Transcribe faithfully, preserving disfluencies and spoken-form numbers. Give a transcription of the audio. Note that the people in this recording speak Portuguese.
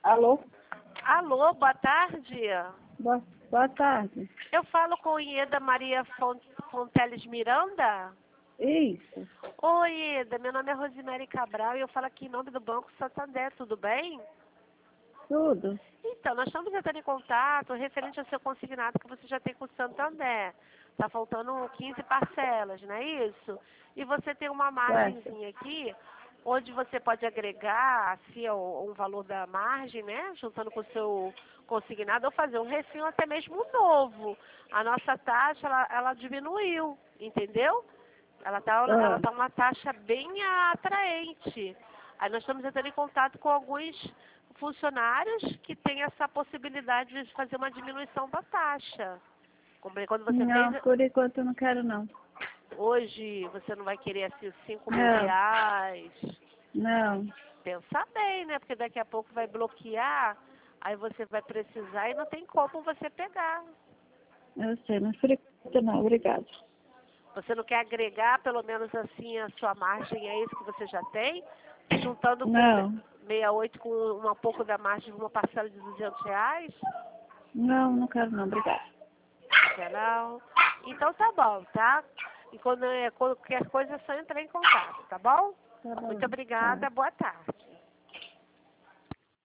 Alô? Alô, boa tarde. Boa, boa tarde. Eu falo com Ieda Maria Fon- Fonteles Miranda? Isso, Oi, Ieda, meu nome é Rosemary Cabral e eu falo aqui em nome do Banco Santander, tudo bem? tudo. Então, nós estamos entrando em contato referente ao seu consignado que você já tem com o Santander. Está faltando quinze parcelas, não é isso? E você tem uma margenzinha aqui, onde você pode agregar assim, o- um valor da margem, né? Juntando com o seu consignado, ou fazer um refil até mesmo um novo. A nossa taxa, ela, ela diminuiu, entendeu? Ela está ela Ah, tá uma taxa bem atraente. Aí nós estamos entrando em contato com alguns funcionários que têm essa possibilidade de fazer uma diminuição da taxa. Como- Quando você não, fez, por enquanto eu não quero não. hoje você não vai querer assim os cinco mil Não, reais. não. Pensa bem, né? Porque daqui a pouco vai bloquear, aí você vai precisar e não tem como você pegar. Eu sei, mas por enquanto não, obrigado. Você não quer agregar pelo menos assim a sua margem, é isso que você já tem? Juntando com Não, sessenta e oito com uma pouco da margem de uma parcela de duzentos reais? não, não quero não, obrigado. Quer não? Então tá bom, tá? E quando é qualquer coisa é só entrar em contato, tá bom? Tá bom, Muito tá. obrigada, boa tarde.